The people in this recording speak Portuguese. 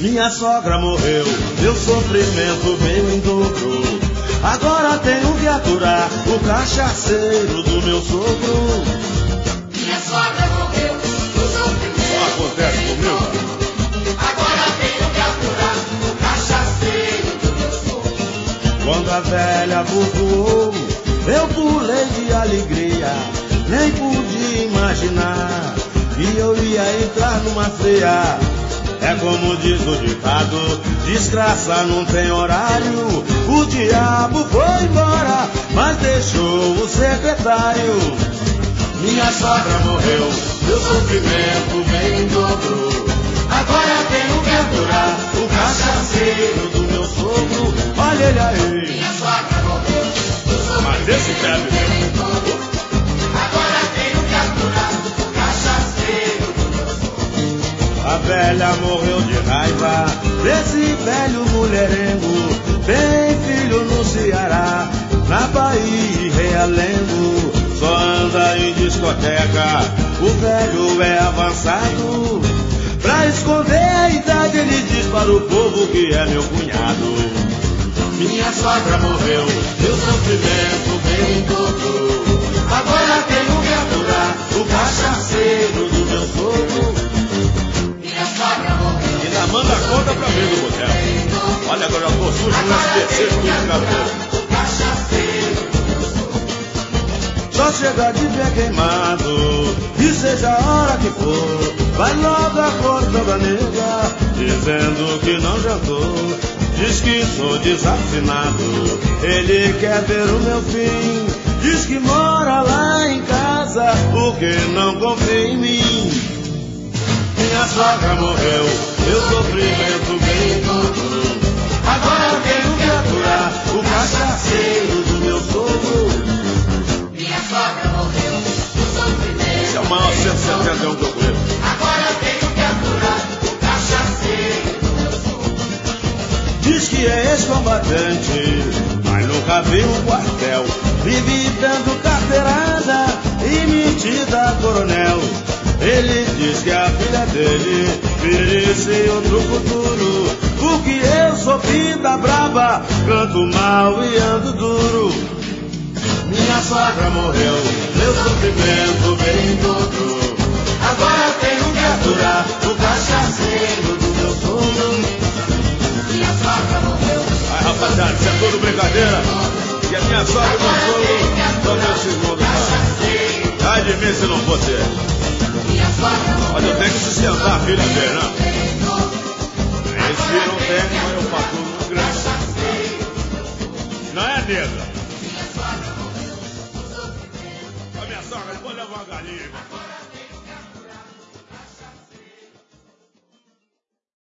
Minha sogra morreu, meu sofrimento veio em dobro. Agora tenho que aturar o cachaceiro do meu sogro. Minha sogra morreu, o sofrimento Só acontece comigo. Agora tenho que aturar o cachaceiro do meu sogro. Quando a velha voou, eu pulei de alegria. Nem pude imaginar que eu ia entrar numa ceia. É como diz o ditado, desgraça não tem horário. O diabo foi embora, mas deixou o secretário. Minha sogra morreu, meu sofrimento veio em dobro. Agora tenho que aturar o cachaceiro do meu sogro. Olha ele aí. Minha sogra morreu, o sofrimento Mas esse bebe veio em dobro. Agora tenho que aturar o cachaceiro do meu sogro. A velha morreu de raiva desse velho mulherengo. Tem filho no Ceará, na Bahia e Realengo. Só anda em discoteca, o velho é avançado. Pra esconder a idade ele diz para o povo que é meu cunhado. Minha sogra morreu, meu sofrimento veio em dobro. Agora tenho que aturar o cachaceiro do meu sogro. Minha sogra morreu. Ainda manda conta pra mim do boteco. Olha, agora eu tô sujo no SBC com o cabelo. O cachaceiro do meu sogro. Só chega de pé queimado, e seja a hora que for, vai logo acordando a nega, dizendo que não jantou. Diz que sou desafinado, ele quer ver o meu fim. Diz que mora lá em casa, porque não confia em mim. Minha sogra morreu, meu sofrimento veio em dobro. Agora eu tenho que aturar o cachaceiro do meu sogro. Minha sogra morreu, o sofrimento. Esse é o maior 171 que eu conheço. Agora eu tenho que aturar o cachaceiro do meu sogro. Diz que é ex-combatente, mas nunca viu um quartel. Vive dando carteirada e metida a coronel. Ele diz que a filha dele merece outro futuro, porque eu sou vida brava, canto mal e ando duro. Minha sogra morreu, meu sofrimento veio em dobro. Agora eu tenho que aturar o cachaceiro do meu sogro. Minha sogra morreu. Ai, rapaziada, isso é tudo brincadeira. E a minha sogra e meu sogro são meus segundos. Ai de mim se não for ter. Minha sogra morreu. Mas eu tenho que sustentar a filha dele, né? Esse não tem, mas eu faço muito grande. Não é, nega? A minha sogra, eu vou levar uma galinha.